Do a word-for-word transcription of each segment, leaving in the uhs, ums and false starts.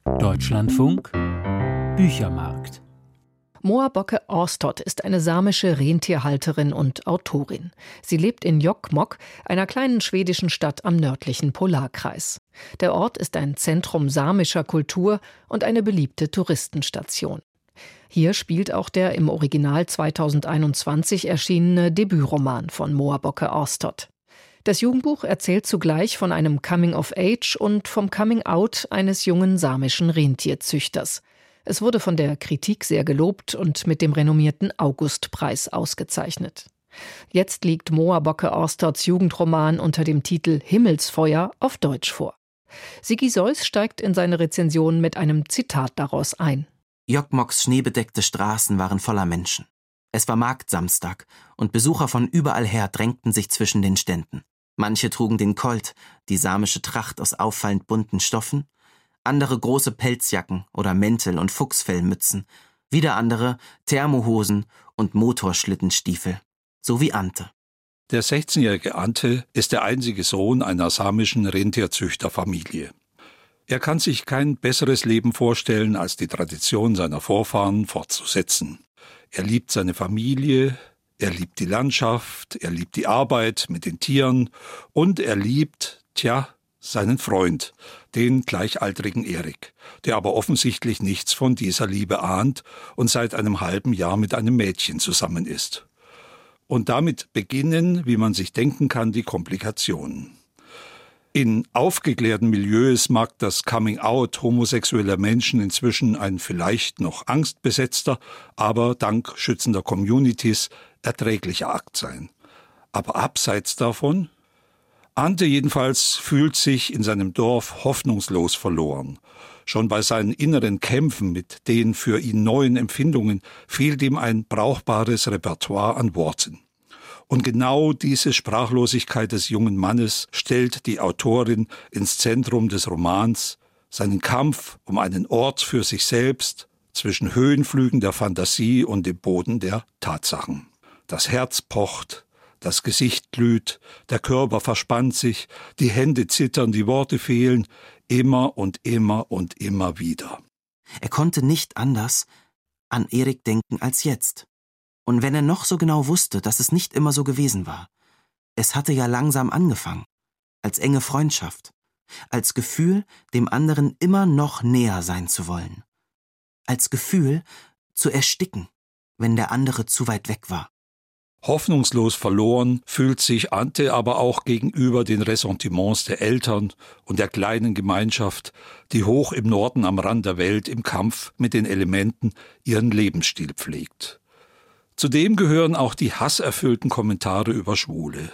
Deutschlandfunk Büchermarkt. Moa Bocke-Åstott ist eine samische Rentierhalterin und Autorin. Sie lebt in Jokkmokk, einer kleinen schwedischen Stadt am nördlichen Polarkreis. Der Ort ist ein Zentrum samischer Kultur und eine beliebte Touristenstation. Hier spielt auch der im Original zweitausendeinundzwanzig erschienene Debütroman von Moa Bocke-Åstott. Das Jugendbuch erzählt zugleich von einem Coming-of-Age und vom Coming-out eines jungen samischen Rentierzüchters. Es wurde von der Kritik sehr gelobt und mit dem renommierten Augustpreis ausgezeichnet. Jetzt liegt Moa Bocke-Åstotts Jugendroman unter dem Titel Himmelsfeuer auf Deutsch vor. Sigi Seuss steigt in seine Rezension mit einem Zitat daraus ein. Jokkmokks schneebedeckte Straßen waren voller Menschen. Es war Marktsamstag und Besucher von überall her drängten sich zwischen den Ständen. Manche trugen den Colt, die samische Tracht aus auffallend bunten Stoffen, andere große Pelzjacken oder Mäntel und Fuchsfellmützen, wieder andere Thermohosen und Motorschlittenstiefel, so wie Ante. Der sechzehnjährige Ante ist der einzige Sohn einer samischen Rentierzüchterfamilie. Er kann sich kein besseres Leben vorstellen, als die Tradition seiner Vorfahren fortzusetzen. Er liebt seine Familie, er liebt die Landschaft, er liebt die Arbeit mit den Tieren und er liebt, tja, seinen Freund, den gleichaltrigen Erik, der aber offensichtlich nichts von dieser Liebe ahnt und seit einem halben Jahr mit einem Mädchen zusammen ist. Und damit beginnen, wie man sich denken kann, die Komplikationen. In aufgeklärten Milieus mag das Coming-out homosexueller Menschen inzwischen ein vielleicht noch angstbesetzter, aber dank schützender Communities erträglicher Akt sein. Aber abseits davon? Ante jedenfalls fühlt sich in seinem Dorf hoffnungslos verloren. Schon bei seinen inneren Kämpfen mit den für ihn neuen Empfindungen fehlt ihm ein brauchbares Repertoire an Worten. Und genau diese Sprachlosigkeit des jungen Mannes stellt die Autorin ins Zentrum des Romans, seinen Kampf um einen Ort für sich selbst zwischen Höhenflügen der Fantasie und dem Boden der Tatsachen. Das Herz pocht, das Gesicht glüht, der Körper verspannt sich, die Hände zittern, die Worte fehlen, immer und immer und immer wieder. Er konnte nicht anders an Erik denken als jetzt. Und wenn er noch so genau wusste, dass es nicht immer so gewesen war. Es hatte ja langsam angefangen, als enge Freundschaft, als Gefühl, dem anderen immer noch näher sein zu wollen. Als Gefühl, zu ersticken, wenn der andere zu weit weg war. Hoffnungslos verloren fühlt sich Ante aber auch gegenüber den Ressentiments der Eltern und der kleinen Gemeinschaft, die hoch im Norden am Rand der Welt im Kampf mit den Elementen ihren Lebensstil pflegt. Zudem gehören auch die hasserfüllten Kommentare über Schwule.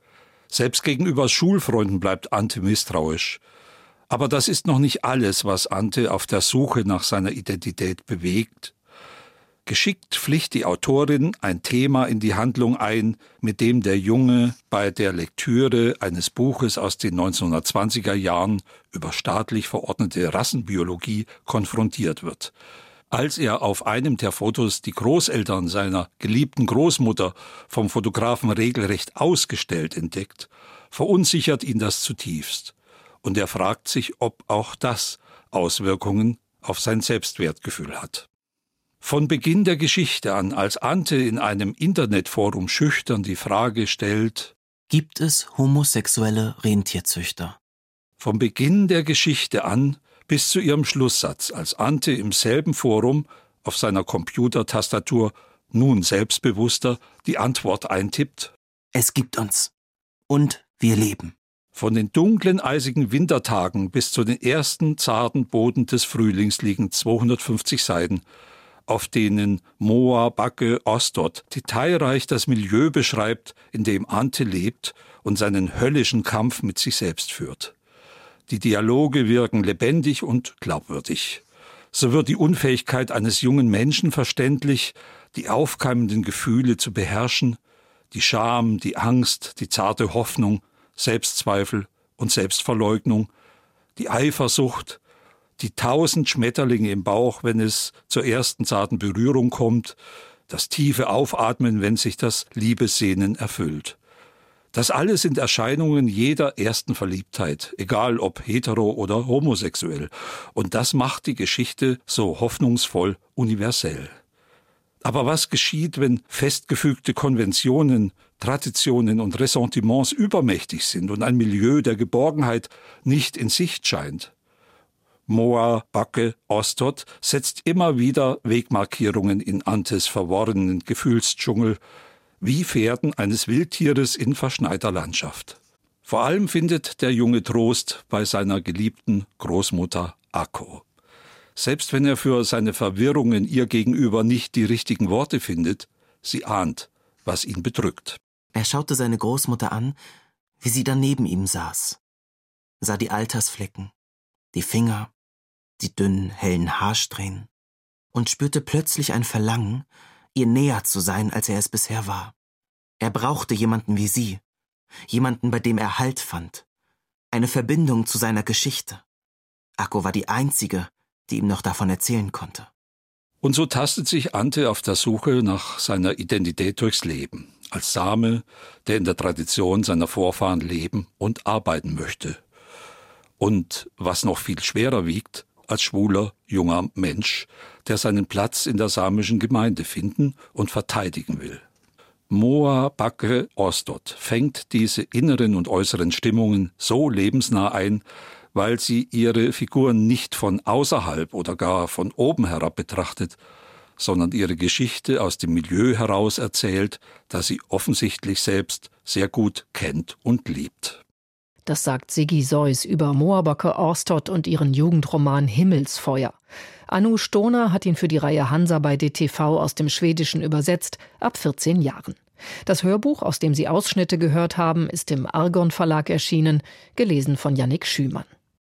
Selbst gegenüber Schulfreunden bleibt Ante misstrauisch. Aber das ist noch nicht alles, was Ante auf der Suche nach seiner Identität bewegt. Geschickt pflicht die Autorin ein Thema in die Handlung ein, mit dem der Junge bei der Lektüre eines Buches aus den neunzehnhundertzwanziger Jahren über staatlich verordnete Rassenbiologie konfrontiert wird. Als er auf einem der Fotos die Großeltern seiner geliebten Großmutter vom Fotografen regelrecht ausgestellt entdeckt, verunsichert ihn das zutiefst. Und er fragt sich, ob auch das Auswirkungen auf sein Selbstwertgefühl hat. Von Beginn der Geschichte an, als Ante in einem Internetforum schüchtern die Frage stellt: Gibt es homosexuelle Rentierzüchter? Vom Beginn der Geschichte an bis zu ihrem Schlusssatz, als Ante im selben Forum auf seiner Computertastatur nun selbstbewusster die Antwort eintippt: Es gibt uns. Und wir leben. Von den dunklen, eisigen Wintertagen bis zu den ersten zarten Boden des Frühlings liegen zweihundertfünfzig Seiten, auf denen Moa Bocke-Åstott detailreich das Milieu beschreibt, in dem Ante lebt und seinen höllischen Kampf mit sich selbst führt. Die Dialoge wirken lebendig und glaubwürdig. So wird die Unfähigkeit eines jungen Menschen verständlich, die aufkeimenden Gefühle zu beherrschen, die Scham, die Angst, die zarte Hoffnung, Selbstzweifel und Selbstverleugnung, die Eifersucht, die tausend Schmetterlinge im Bauch, wenn es zur ersten zarten Berührung kommt, das tiefe Aufatmen, wenn sich das Liebessehnen erfüllt. Das alles sind Erscheinungen jeder ersten Verliebtheit, egal ob hetero oder homosexuell. Und das macht die Geschichte so hoffnungsvoll universell. Aber was geschieht, wenn festgefügte Konventionen, Traditionen und Ressentiments übermächtig sind und ein Milieu der Geborgenheit nicht in Sicht scheint? Moa Backe Ostot setzt immer wieder Wegmarkierungen in Antes verworrenen Gefühlsdschungel, wie Pferden eines Wildtieres in verschneiter Landschaft. Vor allem findet der Junge Trost bei seiner geliebten Großmutter Akko. Selbst wenn er für seine Verwirrungen ihr gegenüber nicht die richtigen Worte findet, sie ahnt, was ihn bedrückt. Er schaute seine Großmutter an, wie sie da neben ihm saß, sah die Altersflecken, die Finger, die dünnen, hellen Haarsträhnen und spürte plötzlich ein Verlangen, ihr näher zu sein, als er es bisher war. Er brauchte jemanden wie sie, jemanden, bei dem er Halt fand, eine Verbindung zu seiner Geschichte. Akko war die einzige, die ihm noch davon erzählen konnte. Und so tastet sich Ante auf der Suche nach seiner Identität durchs Leben, als Same, der in der Tradition seiner Vorfahren leben und arbeiten möchte. Und was noch viel schwerer wiegt, als schwuler, junger Mensch, der seinen Platz in der samischen Gemeinde finden und verteidigen will. Moa Backe Ostot fängt diese inneren und äußeren Stimmungen so lebensnah ein, weil sie ihre Figuren nicht von außerhalb oder gar von oben herab betrachtet, sondern ihre Geschichte aus dem Milieu heraus erzählt, das sie offensichtlich selbst sehr gut kennt und liebt. Das sagt Siggi Seuss über Moa Backe Ostot und ihren Jugendroman Himmelsfeuer. Anu Stoner hat ihn für die Reihe Hansa bei D T V aus dem Schwedischen übersetzt, ab vierzehn Jahren. Das Hörbuch, aus dem Sie Ausschnitte gehört haben, ist im Argon Verlag erschienen, gelesen von Jannik Schümann.